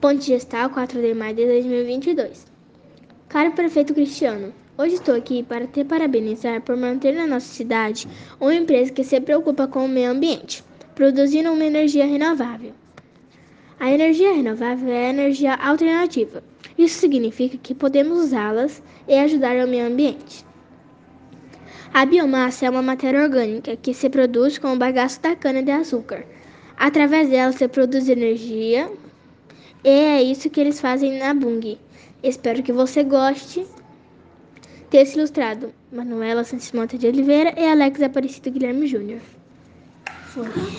Ponte Gestal, 4 de maio de 2022. Caro prefeito Cristiano, hoje estou aqui para te parabenizar por manter na nossa cidade uma empresa que se preocupa com o meio ambiente, produzindo uma energia renovável. A energia renovável é a energia alternativa. Isso significa que podemos usá-las e ajudar ao meio ambiente. A biomassa é uma matéria orgânica que se produz com o bagaço da cana-de-açúcar. Através dela se produz energia e é isso que eles fazem na Bung. Espero que você goste. Texto ilustrado: Manuela Santos Mota de Oliveira e Alex Aparecido Guilherme Júnior.